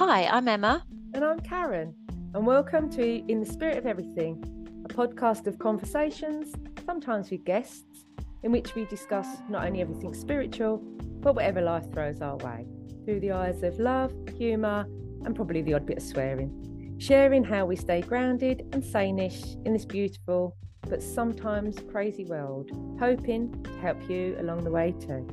Hi, I'm Emma. And I'm Karen, and welcome to In the Spirit of Everything, a podcast of conversations, sometimes with guests, in which we discuss not only everything spiritual, but whatever life throws our way, through the eyes of love, humour, and probably the odd bit of swearing, sharing how we stay grounded and sane-ish in this beautiful, but sometimes crazy world, hoping to help you along the way too.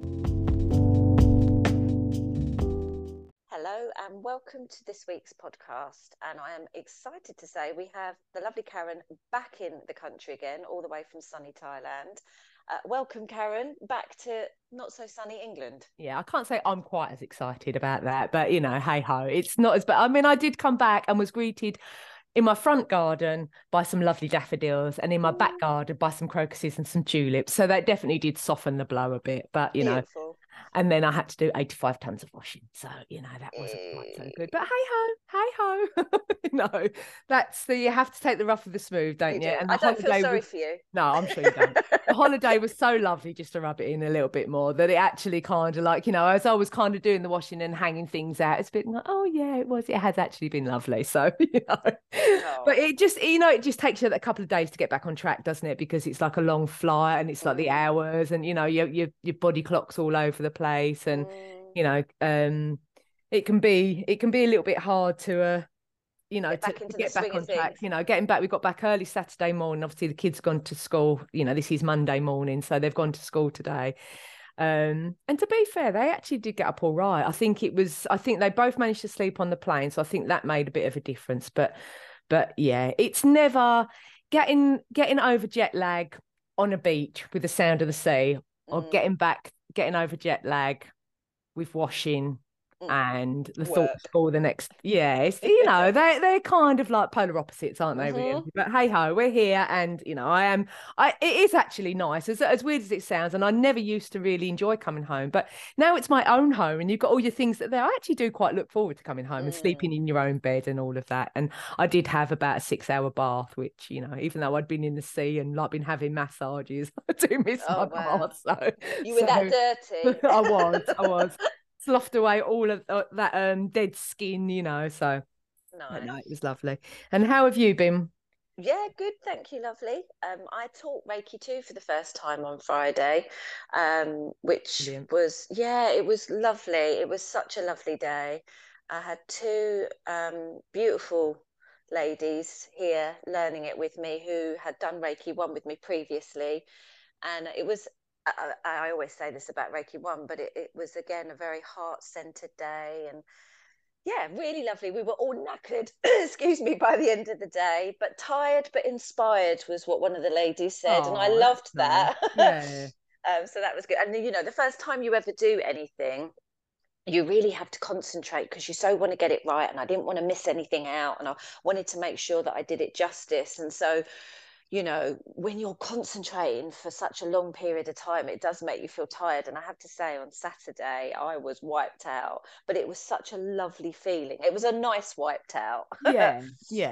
Hello and welcome to this week's podcast. And I am excited to say we have the lovely Karen back in the country again, all the way from sunny Thailand. Welcome, Karen, back to not so sunny England. Yeah, I can't say I'm quite as excited about that, but you know, hey ho, it's not as bad. I mean, I did come back and was greeted in my front garden by some lovely daffodils and in my back garden by some crocuses and some tulips. So that definitely did soften the blow a bit, but you know. And then I had to do 85 tons of washing. So, you know, that wasn't quite so good. But hey ho. No, you have to take the rough with the smooth, don't you? And I don't feel sorry for you. No, I'm sure you don't. The holiday was so lovely just to rub it in a little bit more that it actually kind of like, you know, as I was kind of doing the washing and hanging things out, it's a bit like, oh yeah, it has actually been lovely. So, you know, but it just, you know, it just takes you a couple of days to get back on track, doesn't it? Because it's like a long flight and it's like the hours and, you know, your body clock's all over the place and, you know, it can be a little bit hard to, you know, to get back on track, you know, we got back early Saturday morning. Obviously the kids gone to school, you know, this is Monday morning, so they've gone to school today. And to be fair, they actually did get up all right. I think they both managed to sleep on the plane. So I think that made a bit of a difference. But yeah, it's never getting over jet lag on a beach with the sound of the sea or getting over jet lag with washing and the thought of school the next. It's, you know, they're kind of like polar opposites, aren't they, really? But hey ho, we're here, and you know, it is actually nice, as weird as it sounds, and I never used to really enjoy coming home, but now it's my own home and you've got all your things that there. I actually do quite look forward to coming home and sleeping in your own bed and all of that. And I did have about a 6-hour bath, which, you know, even though I'd been in the sea and like been having massages, I do miss my bath. So you were that dirty. I was sloughed away all of that dead skin, you know. So nice. No, it was lovely. And how have you been? Yeah, good, thank you, lovely. I taught Reiki 2 for the first time on Friday, which Brilliant. It was lovely. It was such a lovely day. I had 2 beautiful ladies here learning it with me who had done Reiki 1 with me previously, and it was, I always say this about Reiki 1, but it was again a very heart-centered day, and yeah, really lovely. We were all knackered, excuse me, by the end of the day, but tired but inspired was what one of the ladies said. And I loved that. Nice. Yeah. So that was good. And, you know, the first time you ever do anything, you really have to concentrate because you so want to get it right. And I didn't want to miss anything out. And I wanted to make sure that I did it justice. And so, you know, when you're concentrating for such a long period of time, it does make you feel tired. And I have to say, on Saturday, I was wiped out, but it was such a lovely feeling. It was a nice wiped out. Yeah.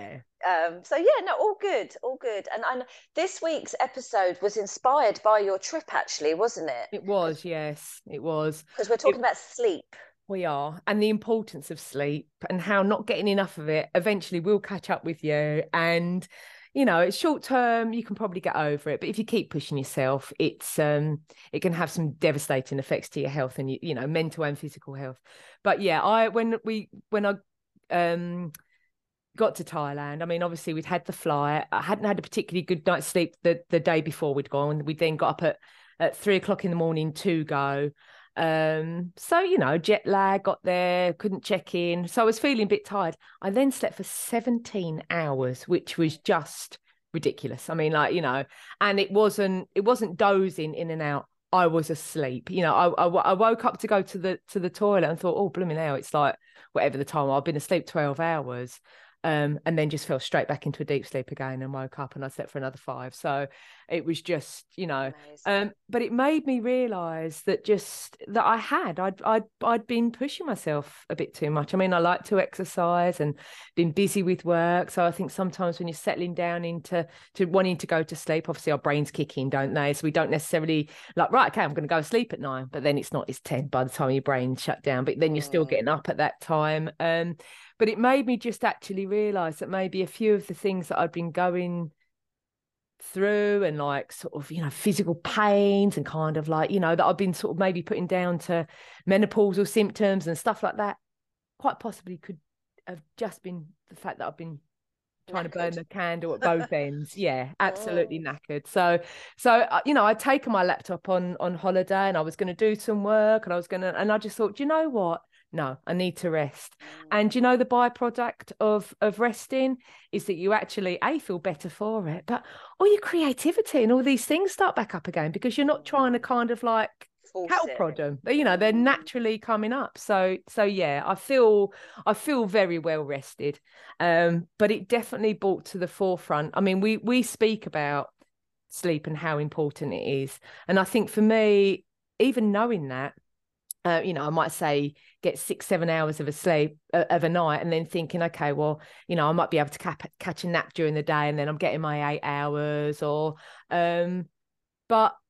So yeah, no, all good. And this week's episode was inspired by your trip, actually, wasn't it? It was, yes, it was. Because we're talking about sleep. We are, and the importance of sleep and how not getting enough of it eventually will catch up with you. And you know, it's short term, you can probably get over it, but if you keep pushing yourself, it can have some devastating effects to your health and you know, mental and physical health. But yeah, when I got to Thailand, I mean, obviously we'd had the flight. I hadn't had a particularly good night's sleep the day before we'd gone. We then got up at 3 o'clock in the morning to go. So, you know, jet lag, got there, couldn't check in. So I was feeling a bit tired. I then slept for 17 hours, which was just ridiculous. I mean, like, you know, and it wasn't dozing in and out. I was asleep. You know, I woke up to go to the toilet and thought, oh, blooming hell, it's like whatever the time. I've been asleep 12 hours. And then just fell straight back into a deep sleep again and woke up and I slept for another 5. So It was just, Amazing. but it made me realize that I'd been pushing myself a bit too much. I mean, I like to exercise and been busy with work. So I think sometimes when you're settling down into wanting to go to sleep, obviously our brains kick in, don't they? So we don't necessarily like, right, okay, I'm going to go to sleep at 9, but then it's 10 by the time your brain shut down, but then you're still getting up at that time. But it made me just actually realize that maybe a few of the things that I'd been going through and like sort of physical pains and kind of like that I've been sort of maybe putting down to menopausal symptoms and stuff like that quite possibly could have just been the fact that I've been trying to burn the candle at both ends. Yeah, absolutely knackered. So I'd taken my laptop on holiday and I was going to do some work and I just thought, do you know what? No, I need to rest. And the byproduct of resting is that you actually feel better for it, but all your creativity and all these things start back up again because you're not trying to kind of like cattle prod them. They're naturally coming up. So yeah, I feel very well rested. But it definitely brought to the forefront. I mean, we speak about sleep and how important it is. And I think for me, even knowing that, I might say get 6-7 hours of a sleep of a night and then thinking, okay, well, I might be able to catch a nap during the day and then I'm getting my 8 hours but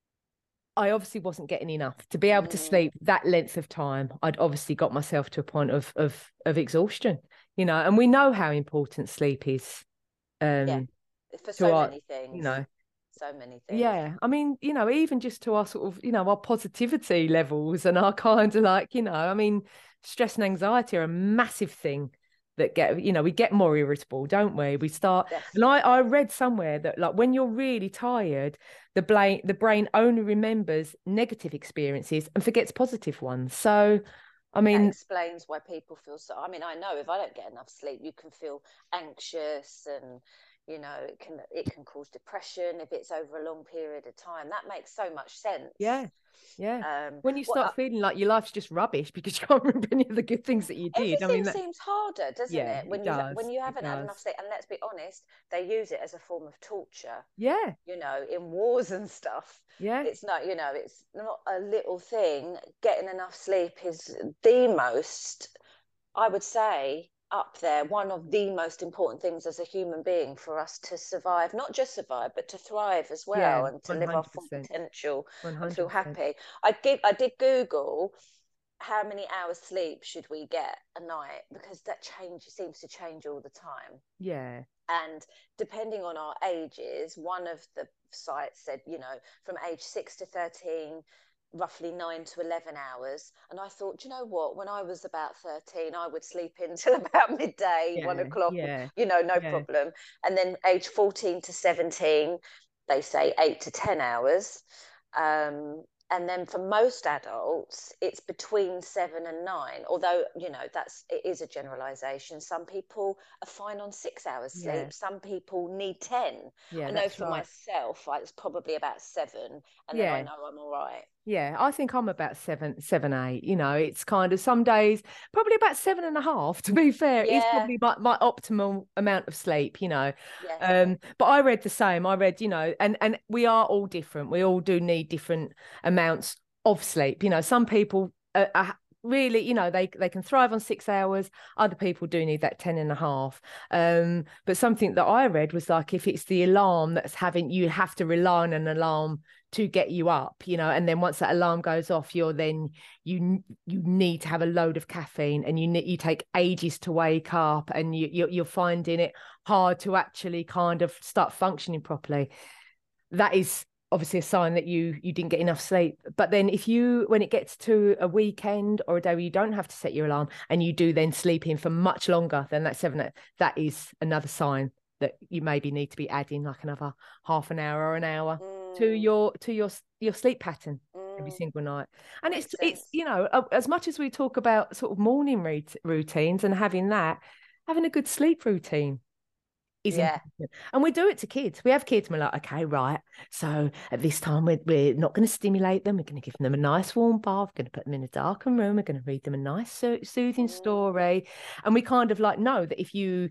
I obviously wasn't getting enough to be able to sleep that length of time. I'd obviously got myself to a point of exhaustion, and we know how important sleep is. For so many things. So many things. Yeah, I mean, even just to our sort of, our positivity levels and our kind of like, I mean, stress and anxiety are a massive thing that we get more irritable, don't we? We start, Definitely. And I read somewhere that like when you're really tired, the brain only remembers negative experiences and forgets positive ones. So, I mean, that explains why people feel so. I mean, I know if I don't get enough sleep, you can feel anxious and it can cause depression if it's over a long period of time. That makes so much sense. Yeah. When you start feeling like your life's just rubbish because you can't remember any of the good things that you did. Everything seems harder, doesn't it? When you haven't had does. enough sleep. And let's be honest, they use it as a form of torture. Yeah. In wars and stuff. Yeah. It's not, it's not a little thing. Getting enough sleep is the most, I would say, up there, one of the most important things as a human being for us to survive, not just survive, but to thrive as well, and to 100%. Live our full potential 100%. And feel happy. I did Google how many hours sleep should we get a night, because that seems to change all the time. Yeah. And depending on our ages, one of the sites said, from age 6 to 13, roughly 9 to 11 hours. And I thought, do you know what? When I was about 13, I would sleep until about midday, 1 o'clock, no problem. And then age 14 to 17, they say 8 to 10 hours. And then for most adults, it's between 7 and 9. Although, it is a generalization. Some people are fine on 6 hours sleep. Some people need 10. I know for myself, it's probably about 7. And then I know I'm all right. Yeah, I think I'm about 7, 8. It's kind of some days, probably about 7.5, to be fair. It's probably my optimal amount of sleep, Yes. But I read the same. I read, and we are all different. We all do need different amounts of sleep. Some people are really, they can thrive on 6 hours. Other people do need that 10.5. But something that I read was like, if it's the alarm you have to rely on an alarm to get you up, and then once that alarm goes off, you need to have a load of caffeine, and you take ages to wake up, and you're finding it hard to actually kind of start functioning properly. That is obviously a sign that you didn't get enough sleep. But then when it gets to a weekend or a day where you don't have to set your alarm and you do then sleep in for much longer than that 7, that is another sign that you maybe need to be adding like another half an hour or an hour to your sleep pattern every single night. And it's as much as we talk about sort of morning routines and having a good sleep routine is important. And we do it to kids. We have kids and we're like, okay, right, so at this time we're not going to stimulate them. We're going to give them a nice warm bath. We're going to put them in a darkened room. We're going to read them a nice soothing story. And we kind of like know that if you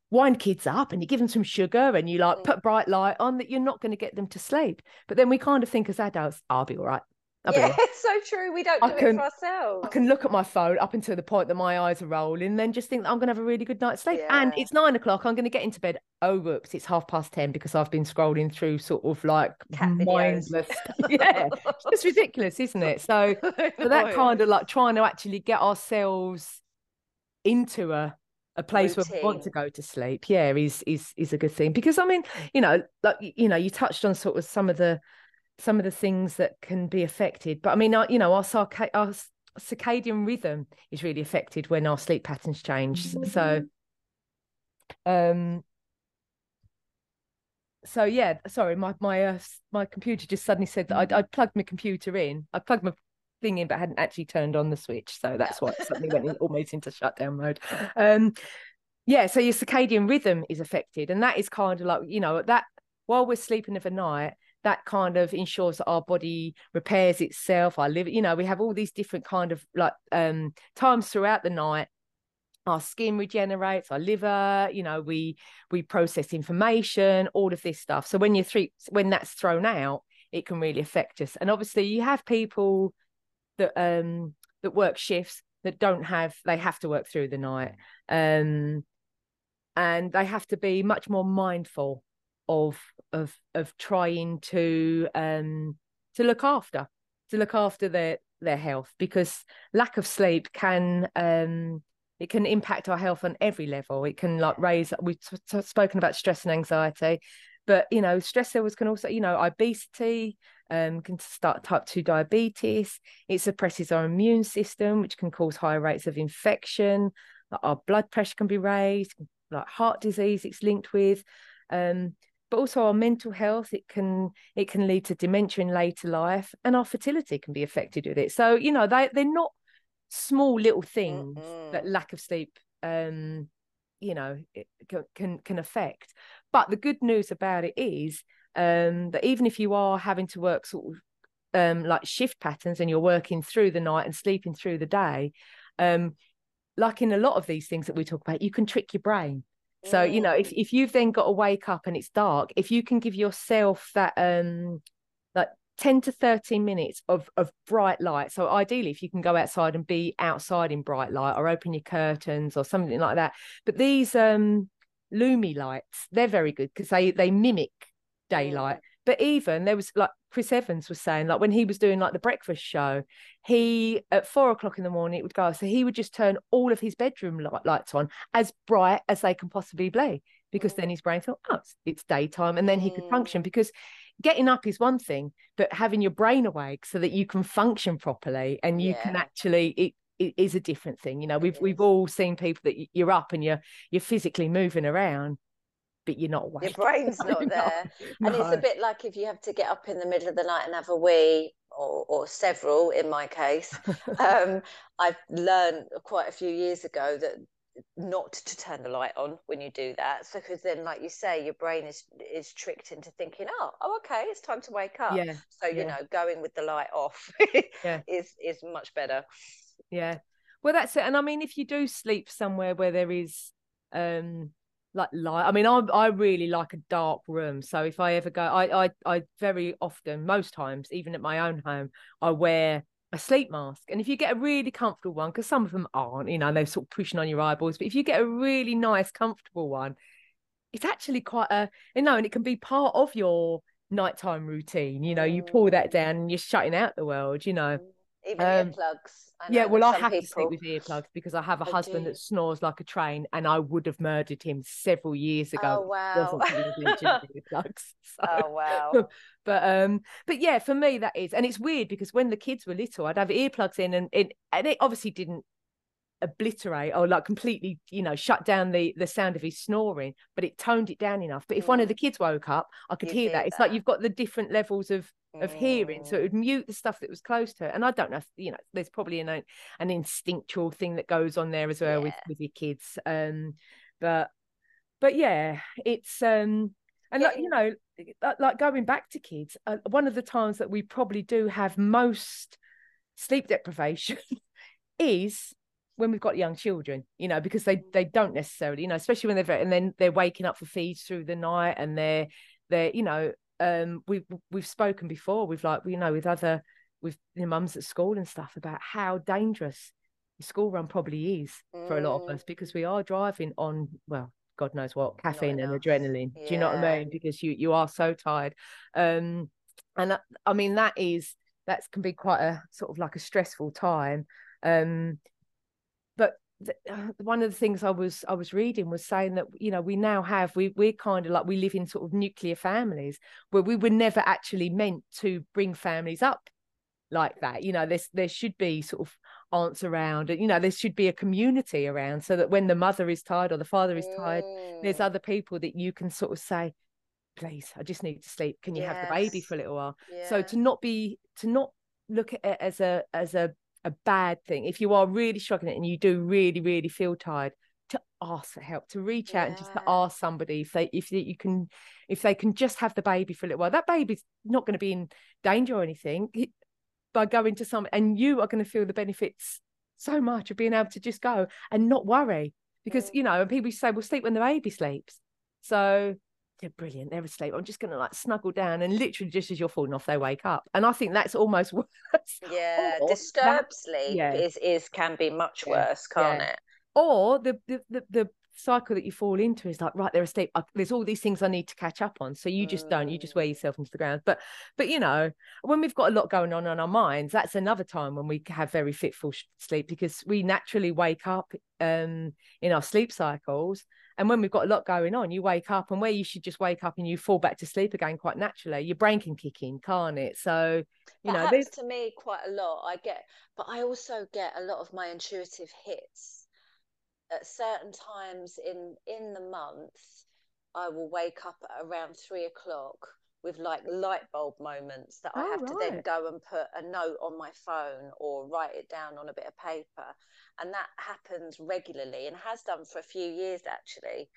wind kids up and you give them some sugar and you like put bright light on, that you're not going to get them to sleep. But then we kind of think as adults, I'll be all right. Yeah, it's so true. We don't do it for I ourselves. can look at my phone up until the point that my eyes are rolling, and then just think that I'm going to have a really good night's sleep. Yeah. And it's 9 o'clock. I'm going to get into bed. Oh, whoops, it's 10:30 because I've been scrolling through sort of like Cat mindless stuff. Yeah, it's just ridiculous, isn't it? So that kind of like trying to actually get ourselves into a place routine. where we want to go to sleep, yeah, is a good thing. Because I mean, you know, like, you know, you touched on sort of some of the things that can be affected, but I mean, you know, our circadian rhythm is really affected when our sleep patterns change. So yeah, sorry, my computer just suddenly said that I plugged my computer in. I plugged my thing in, but hadn't actually turned on the switch. So that's why it suddenly went almost into shutdown mode. Yeah, so your circadian rhythm is affected, and that is kind of like, you know, that while we're sleeping overnight, that kind of ensures that our body repairs itself. Our liver, you know, we have all these different kind of like times throughout the night. Our skin regenerates, our liver, you know, we process information, all of this stuff. So when that's thrown out, it can really affect us. And obviously you have people that work shifts that they have to work through the night. And they have to be much more mindful of trying to look after their health, because lack of sleep can it can impact our health on every level. It can like raise, we've spoken about stress and anxiety, but you know, stress levels can also, you know, obesity, can start type 2 diabetes. It suppresses our immune system, which can cause higher rates of infection. Our blood pressure can be raised, like heart disease it's linked with. But also our mental health, it can lead to dementia in later life, and our fertility can be affected with it. So, you know, they're not small little things that lack of sleep you know, it can affect. But the good news about it is that even if you are having to work sort of like shift patterns, and you're working through the night and sleeping through the day, like in a lot of these things that we talk about, you can trick your brain. So, you know, if you've then got to wake up and it's dark, if you can give yourself that like 10 to 13 minutes of bright light. So ideally, if you can go outside and be outside in bright light, or open your curtains or something like that. But these Lumi lights, they're very good because they mimic daylight. But even there was like Chris Evans was saying, like when he was doing like the breakfast show, he at 4 o'clock in the morning it would go. So he would just turn all of his bedroom lights on as bright as they can possibly be, because then his brain thought, oh, it's daytime, and then he could function. Because getting up is one thing, but having your brain awake so that you can function properly and you can actually, it is a different thing. You know, we've all seen people that you're up and you're physically moving around, but you're not awake. Your brain's not there. No. And it's a bit like if you have to get up in the middle of the night and have a wee, or several in my case. I've learned quite a few years ago that not to turn the light on when you do that, so because then, like you say, your brain is tricked into thinking, oh okay, it's time to wake up. So you know, going with the light off is much better. Well, that's it. And I mean, if you do sleep somewhere where there is like light, I mean, I really like a dark room. So if I ever go, I very often, most times, even at my own home, I wear a sleep mask. And if you get a really comfortable one, because some of them aren't, you know, they're sort of pushing on your eyeballs, but if you get a really nice comfortable one, it's actually quite you know, and it can be part of your nighttime routine. You know, you pull that down and you're shutting out the world, you know. Even earplugs. Well, I have to sleep with earplugs because I have a husband that snores like a train, and I would have murdered him several years ago. Oh wow! Earplugs. So. Oh wow! But yeah, for me that is, and it's weird because when the kids were little, I'd have earplugs in, and it obviously didn't obliterate or like completely, you know, shut down the sound of his snoring, but it toned it down enough. But if one of the kids woke up, I could hear that. It's like you've got the different levels of hearing, so it would mute the stuff that was close to it. And I don't know if, you know, there's probably an instinctual thing that goes on there as well with your kids. But yeah, it's and like, you know, like going back to kids, one of the times that we probably do have most sleep deprivation is when we've got young children, you know, because they don't necessarily, you know, especially when and then they're waking up for feeds through the night, and they're you know, we've spoken before with, like, you know, with your mums at school and stuff about how dangerous the school run probably is for a lot of us, because we are driving on, well, God knows what, caffeine and adrenaline. Do you know what I mean? Because you are so tired. And I mean, that can be quite a sort of like a stressful time. But one of the things I was reading was saying that, you know, we're kind of like, we live in sort of nuclear families where we were never actually meant to bring families up like that. You know, there should be sort of aunts around, and, you know, there should be a community around, so that when the mother is tired or the father is tired, there's other people that you can sort of say, please, I just need to sleep, can you have the baby for a little while? So to not look at it as a bad thing, if you are really struggling and you do really, really feel tired, to ask for help, to reach out and just to ask somebody if they can just have the baby for a little while. That baby's not going to be in danger or anything by going to some, and you are going to feel the benefits so much of being able to just go and not worry, because you know, and people say, well, sleep when the baby sleeps. So they're brilliant, they're asleep, I'm just going to like snuggle down, and literally just as you're falling off, they wake up. And I think that's almost worse. Disturbed sleep can be much worse, can't it? Or the cycle that you fall into is like, right, they're asleep, there's all these things I need to catch up on, so you just don't, you just wear yourself into the ground. But you know, when we've got a lot going on our minds, that's another time when we have very fitful sleep, because we naturally wake up in our sleep cycles, and when we've got a lot going on, you wake up, and where you should just wake up and you fall back to sleep again quite naturally, your brain can kick in, can't it? So you know, happens to me quite a lot. But I also get a lot of my intuitive hits at certain times in the month. I will wake up at around 3 o'clock with like light bulb moments that I have to then go and put a note on my phone or write it down on a bit of paper. And that happens regularly, and has done for a few years actually,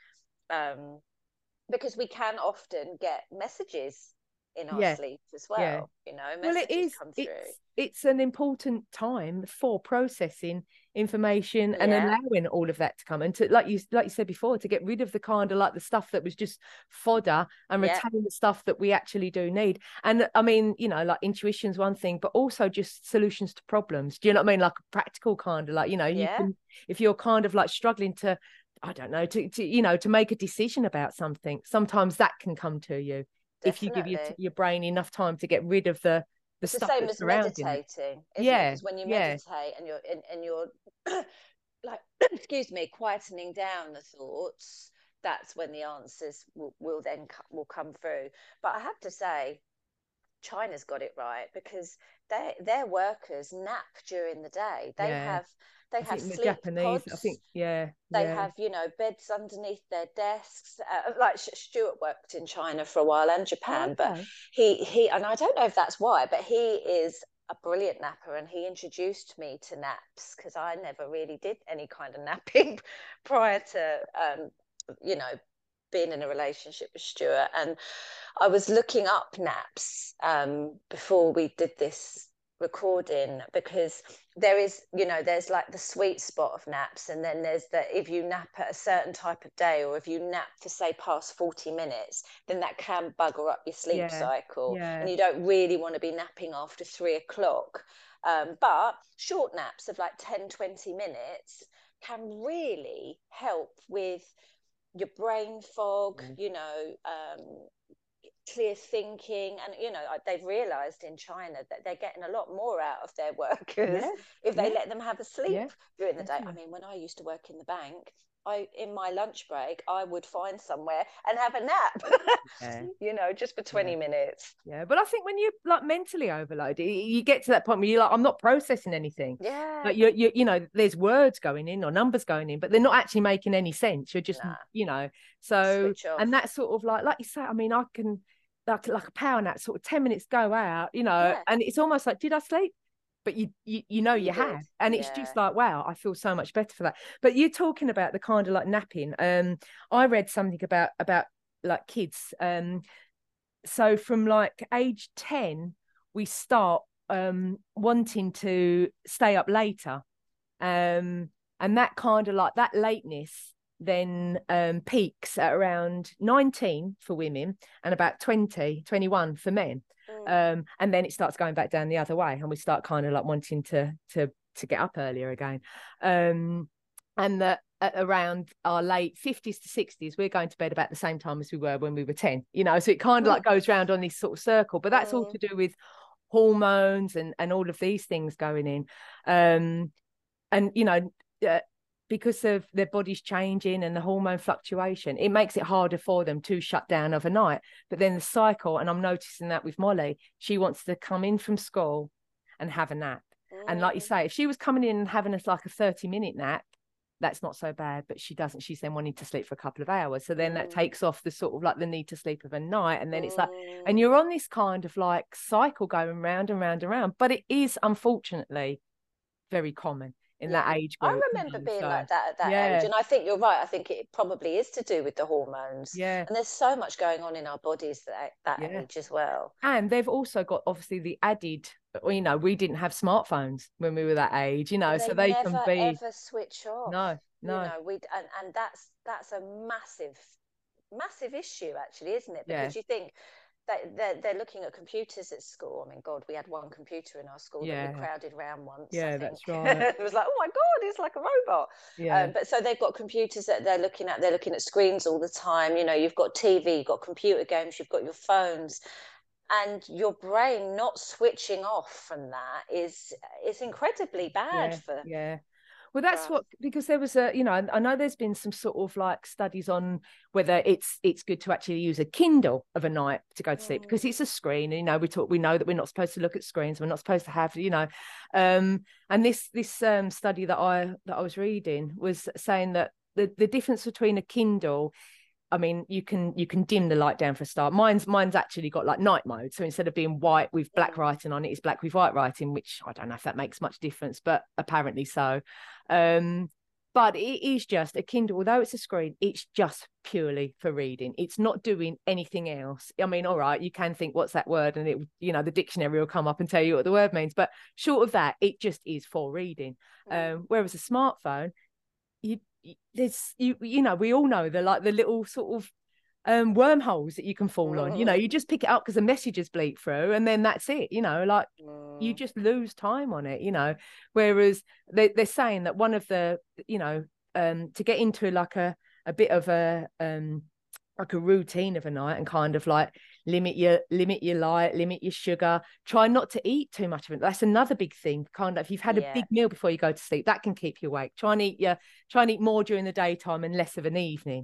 because we can often get messages in our sleep as well. You know, messages come through. It's an important time for processing information and allowing all of that to come, and to, like you said before, to get rid of the kind of like the stuff that was just fodder, and retain the stuff that we actually do need. And I mean, you know, like intuition's one thing, but also just solutions to problems. Do you know what I mean? Like a practical kind of, like, you know, you can, if you're kind of like struggling to, I don't know, to you know, to make a decision about something, sometimes that can come to you. Definitely. If you give your brain enough time to get rid of the it's stuff the same as meditating, isn't it? Because when you meditate and you're like excuse me, quietening down the thoughts, that's when the answers will come through. But I have to say, China's got it right, because their workers nap during the day. They have sleep Japanese pods. I think they have, you know, beds underneath their desks. Like Stuart worked in China for a while, and Japan, but he and I don't know if that's why, but he is a brilliant napper, and he introduced me to naps, because I never really did any kind of napping prior to you know, being in a relationship with Stuart. And I was looking up naps before we did this recording, because there is, you know, there's like the sweet spot of naps, and then there's the, if you nap at a certain type of day, or if you nap for say past 40 minutes, then that can bugger up your sleep cycle, and you don't really want to be napping after 3 o'clock. But short naps of like 10-20 minutes can really help with your brain fog, you know, clear thinking. And you know, they've realized in China that they're getting a lot more out of their workers if they let them have a sleep during the day. I mean, when I used to work in the bank, in my lunch break, I would find somewhere and have a nap, you know, just for 20 minutes. But I think when you're like mentally overloaded, you get to that point where you're like, I'm not processing anything. Like you know, there's words going in or numbers going in, but they're not actually making any sense. You're just, you know, so, and that's sort of like you say, I mean, I can like a power nap, sort of 10 minutes go out, you know, and it's almost like, did I sleep? But you know you have, and it's just like, wow, I feel so much better for that. But you're talking about the kind of like napping. I read something about like kids. So from like age 10, we start wanting to stay up later. And that kind of like that lateness then peaks at around 19 for women and about 20, 21 for men. And then it starts going back down the other way, and we start kind of like wanting to get up earlier again. And that at around our late 50s to 60s, we're going to bed about the same time as we were when we were 10, you know, so it kind of like goes round on this sort of circle, but that's all to do with hormones and all of these things going in. And, you know, because of their bodies changing and the hormone fluctuation, it makes it harder for them to shut down overnight. But then the cycle, and I'm noticing that with Molly, she wants to come in from school and have a nap. And like you say, if she was coming in and having us like a 30-minute nap, that's not so bad, but she doesn't. She's then wanting to sleep for a couple of hours. So then that takes off the sort of like the need to sleep of a night. And then it's like, and you're on this kind of like cycle going round and round and round. But it is unfortunately very common in that age group. I remember being like that at that age. And I think you're right. I think it probably is to do with the hormones. Yeah. And there's so much going on in our bodies at that age as well. And they've also got obviously the added, you know, we didn't have smartphones when we were that age, you know, so they can be ever switch off. No. You know, and that's a massive issue actually, isn't it? Because you think they're looking at computers at school. I mean, God, we had one computer in our school that we crowded around once. Yeah, that's right. It was like, oh my God, it's like a robot. Yeah. But so they've got computers that they're looking at screens all the time. You know, you've got TV, you've got computer games, you've got your phones, and your brain not switching off from that is incredibly bad for. Well, that's what, because there was a, you know, I know there's been some sort of like studies on whether it's good to actually use a Kindle of a night to go to sleep, because it's a screen. And, you know, we know that we're not supposed to look at screens. We're not supposed to have, you know, and this study that I was reading was saying that the difference between a Kindle, I mean, you can dim the light down for a start. Mine's actually got like night mode. So instead of being white with black writing on it, it's black with white writing, which I don't know if that makes much difference, but apparently so. But it is just a Kindle, although it's a screen, it's just purely for reading. It's not doing anything else. I mean, all right, you can think, what's that word? And it, you know, the dictionary will come up and tell you what the word means. But short of that, it just is for reading. Whereas a smartphone, you know, we all know the like the little sort of wormholes that you can fall on. You know, you just pick it up because the messages bleed through, and then that's it. You know, like you just lose time on it. You know, whereas they're saying that one of the, you know, to get into like a bit of a like a routine of a night and kind of like limit your light, limit your sugar, try not to eat too much of it. That's another big thing. Kind of, if you've had a big meal before you go to sleep, that can keep you awake. Try and eat more during the daytime and less of an evening.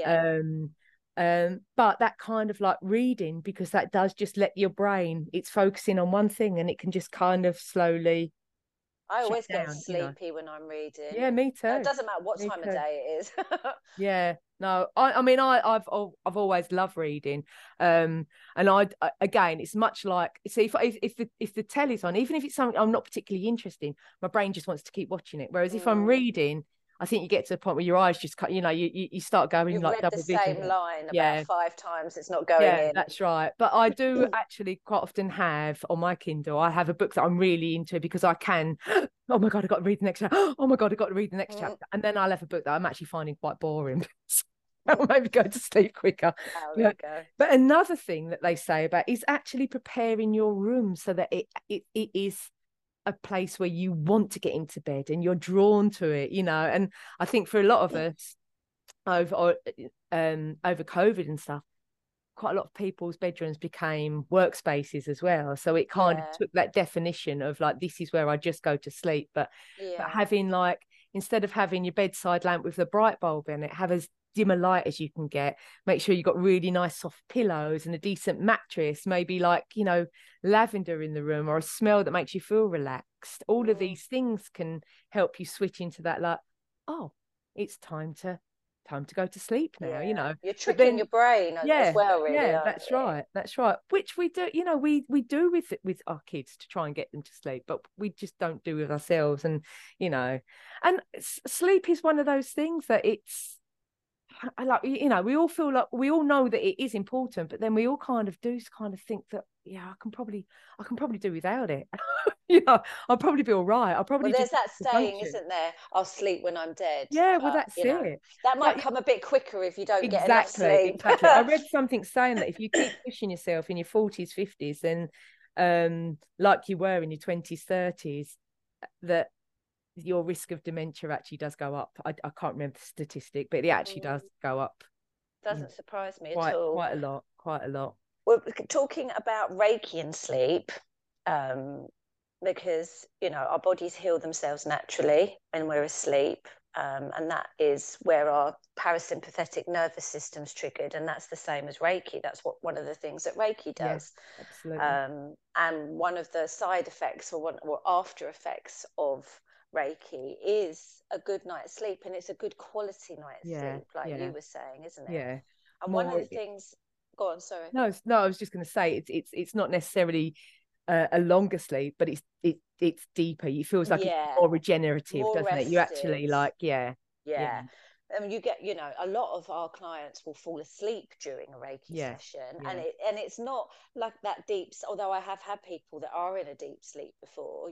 But that kind of like reading, because that does just let your brain, it's focusing on one thing, and it can just kind of slowly. I always get sleepy when I'm reading. Yeah, me too. It doesn't matter what time of day it is. No, I mean, I've always loved reading, and again, it's much like, see, if the telly's on, even if it's something I'm not particularly interested in, my brain just wants to keep watching it. Whereas if I'm reading, I think you get to a point where your eyes just cut, you know, you start going. You've like read double the vision. same line about 5 times, it's not going in. That's right. But I do actually quite often have on my Kindle, I have a book that I'm really into, because I can, oh my God, I've got to read the next chapter. Oh my God, I've got to read the next chapter. And then I'll have a book that I'm actually finding quite boring. I'll maybe go to sleep quicker. There you go. But another thing that they say about is actually preparing your room so that it is a place where you want to get into bed and you're drawn to it, you know. And I think for a lot of us over COVID and stuff, quite a lot of people's bedrooms became workspaces as well. So it kind of took that definition of like, this is where I just go to sleep. But having like, instead of having your bedside lamp with the bright bulb in it, have as dim a light as you can get. Make sure you've got really nice soft pillows and a decent mattress, maybe like, you know, lavender in the room, or a smell that makes you feel relaxed. All of these things can help you switch into that, like, oh, it's time to go to sleep now, you know. You're tricking your brain as well, really. That's right. Which we do, you know, we do with our kids to try and get them to sleep, but we just don't do with ourselves. And, you know, and sleep is one of those things that it's, like, you know, we all feel like, we all know that it is important, but then we all kind of think that yeah, I can probably do without it. You know, I'll probably be all right. I'll probably Well, just there's that saying, function. isn't there? I'll sleep when I'm dead. Yeah, well, But, that's it. that might Like, come a bit quicker if you don't get enough exactly, sleep. exactly. I read something saying that if you keep pushing yourself in your 40s, 50s, then like you were in your 20s, 30s, that your risk of dementia actually does go up. I can't remember the statistic, but it actually does go up, you know, Doesn't surprise me at all. quite a lot, quite a lot. We're talking about Reiki and sleep, um, because our bodies heal themselves naturally when we're asleep, and that is where our parasympathetic nervous system's triggered, and that's the same as Reiki. That's one of the things that Reiki Yeah, does. absolutely. And one of the side effects or after effects of Reiki is a good night's sleep, and it's a good quality night's Yeah, sleep, like yeah, you were saying, isn't it? yeah. And one of More. the things, go on, sorry. No, no. I was just going to say it's not necessarily a longer sleep, but it's deeper. It feels like it's Yeah, more regenerative, more doesn't it? You rested. actually like, yeah, yeah, Yeah. You get, a lot of our clients will fall asleep during a Reiki yeah, session, and yeah. it's not like that deep. Although I have had people that are in a deep sleep before,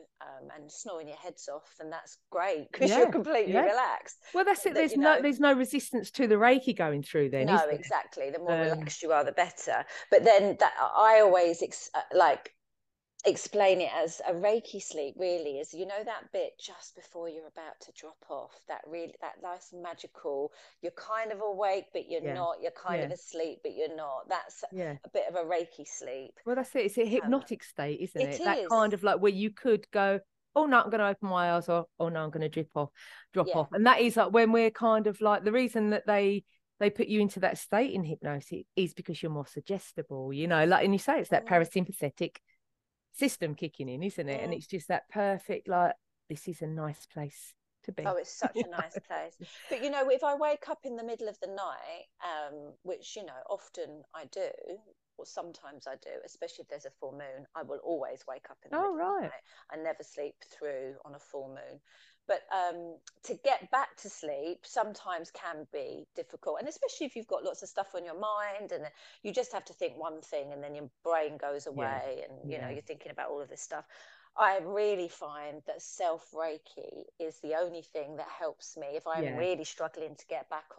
and snoring your heads off, and that's great because you're Yeah, completely yeah. relaxed. Well, that's But it. There's no resistance to the Reiki going through then, is no, there? exactly. The more relaxed you are, the better. But then that I always like explain it as a Reiki sleep really is, that bit just before you're about to drop off, that nice magical, you're kind of awake but you're Yeah, not, you're kind yeah, of asleep but you're not. That's yeah. a bit of a Reiki sleep. Well, that's it. It's a um, hypnotic state, isn't it it? That is. kind of like where you could go, oh no, I'm going to open my eyes, or oh no, I'm going to drop Yeah. off. And that is like when we're kind of like the reason that they put you into that state in hypnosis is because you're more suggestible, like, and you say it's that parasympathetic system kicking in, isn't it? And it's just that perfect, like, this is a nice place to be. Oh, it's such a nice place. But if I wake up in the middle of the night, which often I do, or sometimes I do, especially if there's a full moon, I will always wake up in the Oh, middle of the right. night. I never sleep through on a full moon. But to get back to sleep sometimes can be difficult, and especially if you've got lots of stuff on your mind, and you just have to think one thing, and then your brain goes Yeah, away, and yeah, you're thinking about all of this stuff. I really find that self Reiki is the only thing that helps me if I'm yeah, really struggling to get back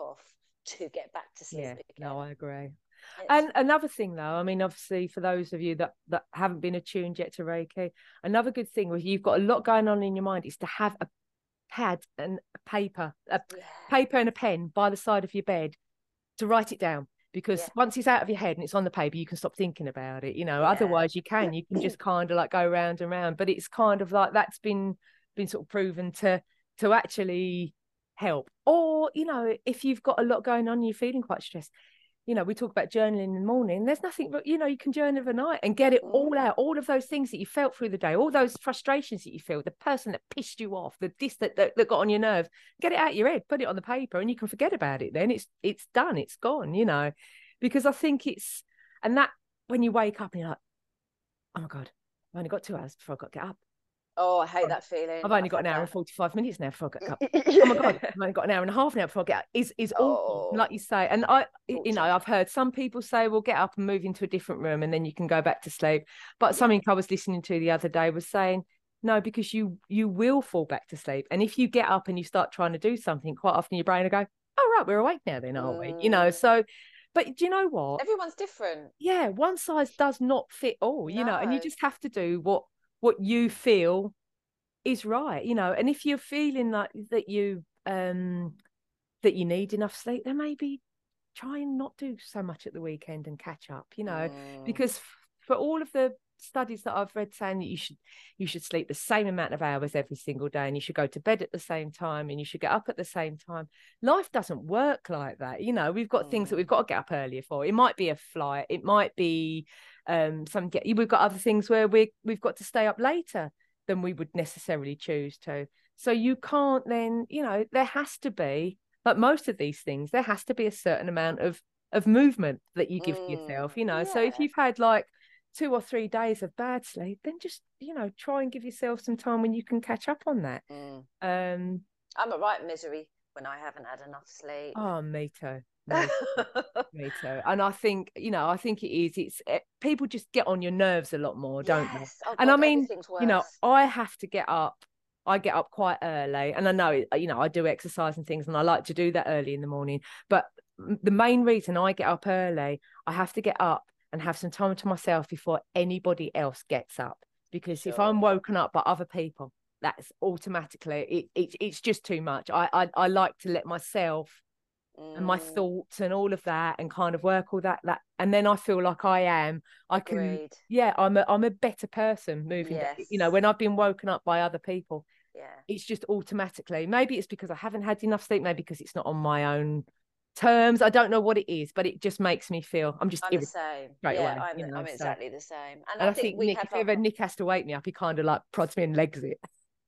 to sleep yeah. again. No, I agree. It's And another thing, though, I mean, obviously, for those of you that haven't been attuned yet to Reiki, another good thing was you've got a lot going on in your mind is to have a pad and a yeah, paper and a pen by the side of your bed to write it down. Because yeah, once it's out of your head and it's on the paper, you can stop thinking about it. yeah. Otherwise you can just kind of like go round and round. But it's kind of like that's been sort of proven to actually help. Or, if you've got a lot going on and you're feeling quite stressed, we talk about journaling in the morning. There's nothing but, you can journal overnight and get it all out, all of those things that you felt through the day, all those frustrations that you feel, the person that pissed you off, the this that got on your nerve, get it out of your head, put it on the paper, and you can forget about it. Then it's done, it's gone, because I think and that when you wake up and you're like, oh my God, I've only got 2 hours before I've got to get up. Oh, I hate that feeling. I've only I've got had an hour and that. 45 minutes now before I get up. Oh my God, Yeah. I've only got an hour and a half now before I get up. Is awful, Oh, like you say. And torture. I've heard some people say, well, get up and move into a different room and then you can go back to sleep. But Yeah. something I was listening to the other day was saying, no, because you will fall back to sleep. And if you get up and you start trying to do something, quite often your brain will go, oh, right, we're awake now then, aren't we? So, but do you know what? Everyone's different. Yeah, one size does not fit all, and you No. just have to do what you feel is right, and if you're feeling like that you need enough sleep, then maybe try and not do so much at the weekend and catch up, Mm, because for all of the studies that I've read saying that you should sleep the same amount of hours every single day, and you should go to bed at the same time, and you should get up at the same time. Life doesn't work like that. We've got things that we've got to get up earlier for. It might be a flight, it might be we've got other things where we've got to stay up later than we would necessarily choose to. So you can't then, there has to be, like most of these things, there has to be a certain amount of movement that you give to yourself, So if yeah. you've had like 2 or 3 days of bad sleep, then just, try and give yourself some time when you can catch up on that. Mm. Um, I'm a right misery when I haven't had enough sleep. oh, me too. Me too. Me too. And I think, I think it is. People just get on your nerves a lot more, don't they? Yes. Oh And I God, mean, everything's worse. I have to get up. I get up quite early, and I know, I do exercise and things, and I like to do that early in the morning. But the main reason I get up early, I have to get up and have some time to myself before anybody else gets up. Because if I'm Sure. woken up by other people, that's automatically it's just too much. I like to let myself and my Mm, thoughts and all of that and kind of work all that, and then I feel like I can, agreed. yeah, I'm a better person moving Yes. when I've been woken up by other people. Yeah. It's just automatically, maybe it's because I haven't had enough sleep, maybe because it's not on my own terms. I don't know what it is, but it just makes me feel I'm just I'm the irritated same. straight Yeah, away, I'm so. exactly the same. And And I I think think we Nick, have if our ever Nick has to wake me up, he kind of like prods me and legs it.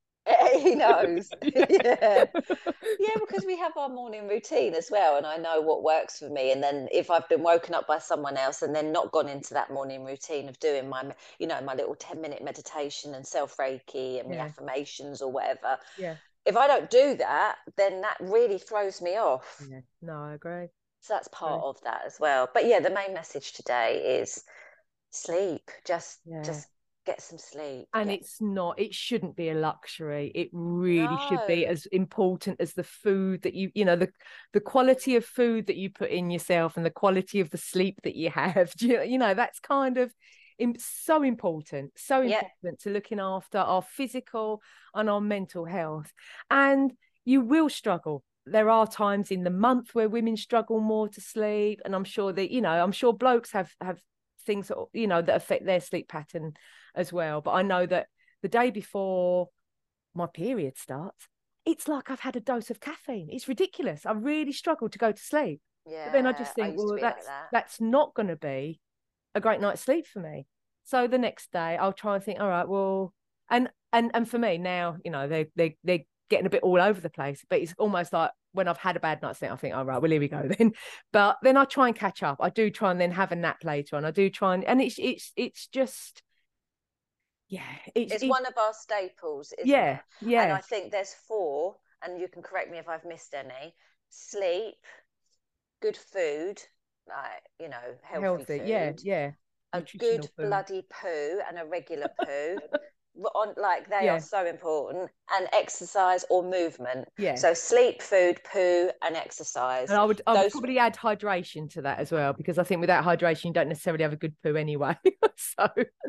he knows. Yeah. Yeah. Yeah, because we have our morning routine as well, and I know what works for me. And then if I've been woken up by someone else and then not gone into that morning routine of doing my little 10-minute meditation and self Reiki and my Yeah, affirmations or whatever, yeah, if I don't do that, then that really throws me off. yeah. No, I agree. So that's part Agree. of that as well. But yeah, the main message today is sleep. Yeah. Just get some sleep. And it shouldn't be a luxury. It really should be No. as important as the food that the quality of food that you put in yourself and the quality of the sleep that you have. That's kind of so important, Yeah. to looking after our physical and our mental health. And you will struggle. There are times in the month where women struggle more to sleep. And I'm sure that, I'm sure blokes have things that, that affect their sleep pattern as well. But I know that the day before my period starts, it's like I've had a dose of caffeine. It's ridiculous. I really struggle to go to sleep. But then I Yeah. just I think, used to well, be like that. that's not going to be a great night's sleep for me. So the next day I'll try and think, all right, well, and for me now, they're getting a bit all over the place. But it's almost like when I've had a bad night's sleep, I think, all right, well, here we go then. But then I try and catch up. I do try and then have a nap later on. I do try and it's just, yeah, It's one of our staples, isn't yeah, it? And yeah, I think there's four, and you can correct me if I've missed any: sleep, good food, like, healthy healthy, yeah, food, yeah, a good nutritional food, bloody poo and a regular poo. On, like, they are yeah, so important, and exercise or movement. yeah. So sleep, food, poo, and And exercise. I would Those probably add hydration to that as well, because I think without hydration you don't necessarily have a good poo anyway. So,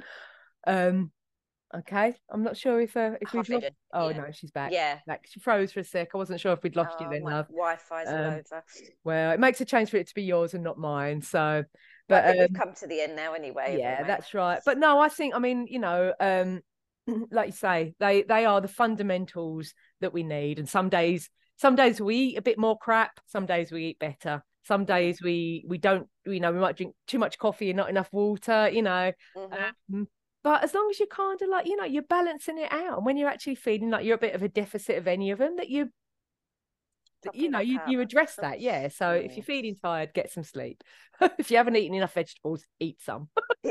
um, okay, I'm not sure if we've lost. Hydration. Oh Yeah. no, she's back. Yeah. Like she froze for a sec. I wasn't sure if we'd lost you Oh, then, my love. Wi-Fi's all Um, over. well, it makes a change for it to be yours and not mine. So, Well, I but think we've come to the end now anyway, haven't yeah, we? that's right. But no, I mean, like you say, they are the fundamentals that we need. And some days we eat a bit more crap, some days we eat better. Some days we don't, we might drink too much coffee and not enough water, Mm-hmm. but as long as you're kind of like, you're balancing it out. And when you're actually feeling like you're a bit of a deficit of any of them, that Topping back up. you address that. Yeah. So if you're Mm. feeling tired, get some sleep. If you haven't eaten enough vegetables, eat some,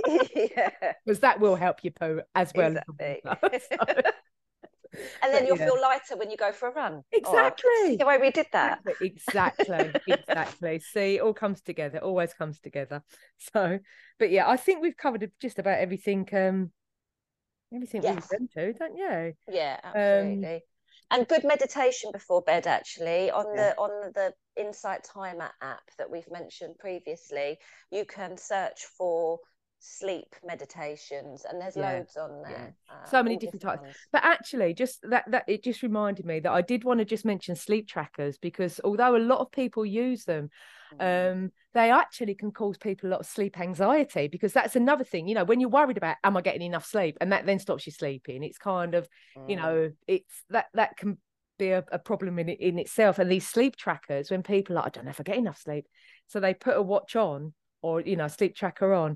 Yeah, because that will help you poo as well as the exactly. water. So, And then but you'll yeah, feel lighter when you go for a run. Oh, see exactly. the way we did that. Exactly. See, it all comes together, always comes together. So, but yeah, I think we've covered just about everything we were Yes. going to, don't you? Yeah, Um, absolutely. And good meditation before bed, actually, on yeah, the Insight Timer app that we've mentioned previously. You can search for sleep meditations, and there's yeah, loads on yeah. there, So many all different different types. ones. But actually, just that it just reminded me that I did want to just mention sleep trackers, because although a lot of people use them, Mm, they actually can cause people a lot of sleep anxiety, because that's another thing, when you're worried about, am I getting enough sleep? And that then stops you sleeping. It's kind of, mm. it's that can be a problem in itself. And these sleep trackers, when people are like, I don't know if I get enough sleep. So they put a watch on, or, sleep tracker on.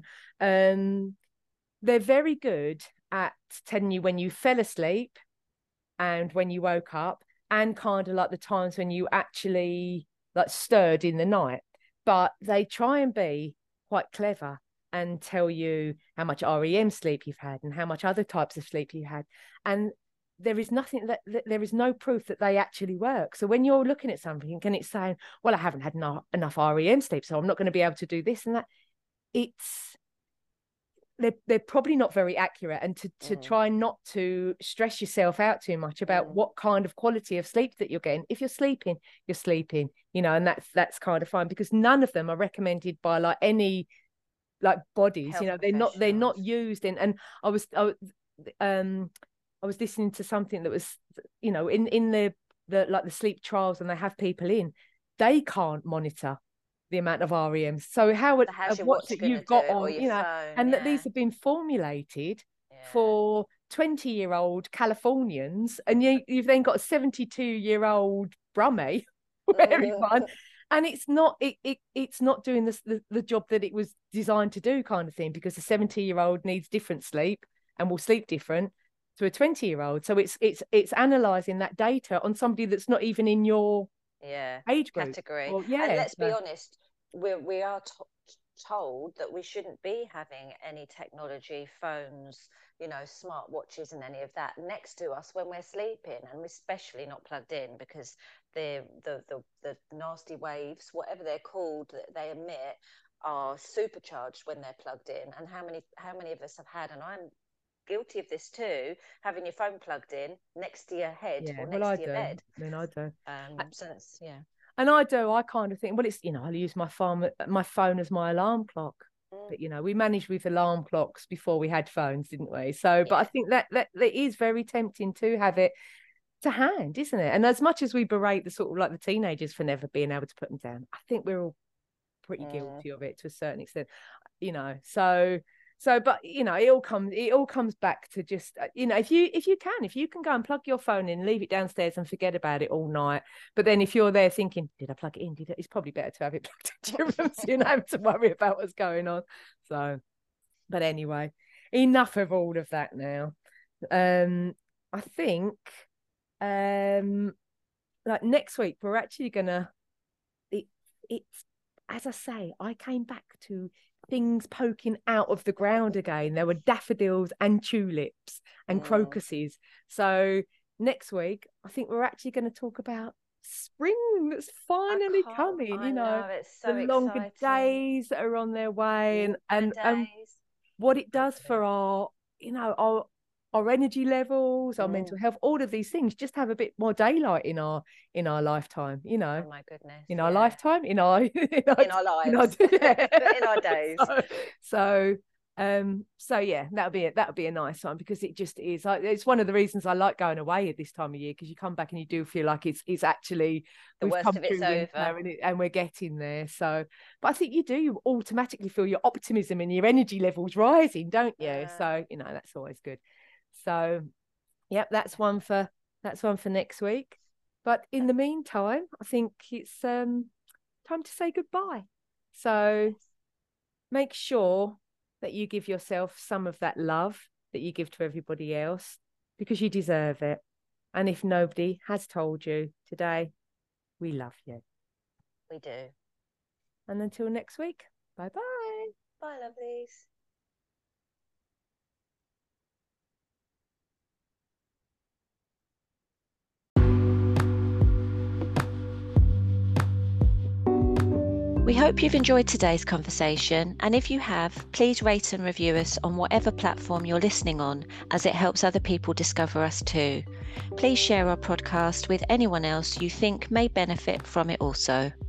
They're very good at telling you when you fell asleep and when you woke up, and kind of like the times when you actually like stirred in the night. But they try and be quite clever and tell you how much REM sleep you've had and how much other types of sleep you had. And there is nothing that there is no proof that they actually work. So when you're looking at something and it's saying, well, I haven't had enough REM sleep, so I'm not going to be able to do this and that, they're probably not very accurate. And to try not to stress yourself out too much about what kind of quality of sleep that you're getting. If you're sleeping, you're sleeping, and that's kind of fine, because none of them are recommended by like any like bodies. Health they're not used in. And I was listening to something that was, in the like the sleep trials, and they have people in, they can't monitor the amount of REMs. So what's it you've got on, phone, and that these have been formulated for 20-year-old Californians, and you've then got a 72-year-old Brummie wearing one, and it's not doing the job that it was designed to do, kind of thing, because a 70-year-old needs different sleep and will sleep different to a 20-year-old. So it's analysing that data on somebody that's not even in your age group category. Well, and let's be honest, we are told that we shouldn't be having any technology, phones, smart watches and any of that next to us when we're sleeping, and especially not plugged in, because the nasty waves, whatever they're called, that they emit are supercharged when they're plugged in. And how many of us have had, and I'm guilty of this too, having your phone plugged in next to your head or next to your bed. I do. So that's And I kind of think, well, it's, I use my phone as my alarm clock. But we managed with alarm clocks before we had phones, didn't we? So but I think that it is very tempting to have it to hand, isn't it? And as much as we berate the sort of like the teenagers for never being able to put them down, I think we're all pretty guilty of it to a certain extent, So, but it all comes back to just, if you can go and plug your phone in, leave it downstairs and forget about it all night. But then if you're there thinking, did I plug it in? It's probably better to have it plugged into your room, so you don't have to worry about what's going on. So, but anyway, enough of all of that now. I think, like next week we're actually gonna. It's as I say, I came back to things poking out of the ground again. There were daffodils and tulips and crocuses. So next week, I think we're actually going to talk about spring that's finally coming. It's so the longer days that are on their way, and what it does for our energy levels, our mental health, all of these things, just have a bit more daylight in our lifetime. Oh my goodness! In our lifetime, in our lives, in our days. So yeah, that'll be a nice one, because it just is. It's one of the reasons I like going away at this time of year, because you come back and you do feel like it's actually the worst of it's over, and we're getting there. So, but I think you automatically feel your optimism and your energy levels rising, don't you? So that's always good. So, yep, that's one for next week. But in the meantime, I think it's time to say goodbye. So make sure that you give yourself some of that love that you give to everybody else, because you deserve it. And if nobody has told you today, we love you. We do. And until next week, bye-bye. Bye, lovelies. We hope you've enjoyed today's conversation, and if you have, please rate and review us on whatever platform you're listening on, as it helps other people discover us too. Please share our podcast with anyone else you think may benefit from it also.